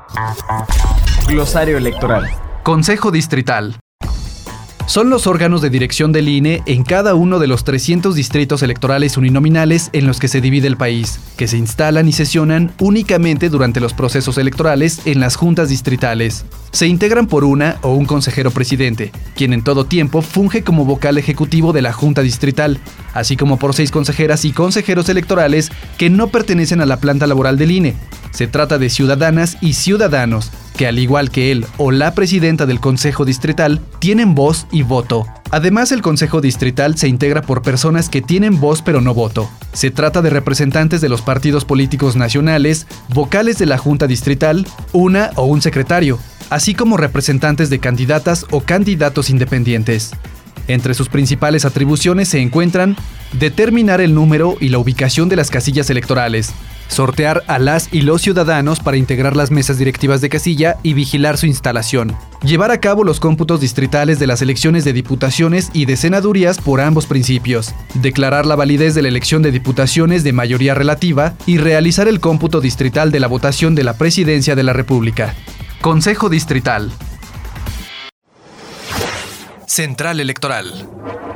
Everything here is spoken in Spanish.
Glosario electoral. Consejo Distrital. Son los órganos de dirección del INE en cada uno de los 300 distritos electorales uninominales en los que se divide el país, que se instalan y sesionan únicamente durante los procesos electorales en las juntas distritales. Se integran por una o un consejero presidente, quien en todo tiempo funge como vocal ejecutivo de la junta distrital, así como por 6 consejeras y consejeros electorales que no pertenecen a la planta laboral del INE. Se trata de ciudadanas y ciudadanos que, al igual que él o la presidenta del Consejo Distrital, tienen voz y voto. Además, el Consejo Distrital se integra por personas que tienen voz pero no voto. Se trata de representantes de los partidos políticos nacionales, vocales de la Junta Distrital, una o un secretario, así como representantes de candidatas o candidatos independientes. Entre sus principales atribuciones se encuentran determinar el número y la ubicación de las casillas electorales, sortear a las y los ciudadanos para integrar las mesas directivas de casilla y vigilar su instalación, llevar a cabo los cómputos distritales de las elecciones de diputaciones y de senadurías por ambos principios, declarar la validez de la elección de diputaciones de mayoría relativa y realizar el cómputo distrital de la votación de la Presidencia de la República. Consejo Distrital. Central Electoral.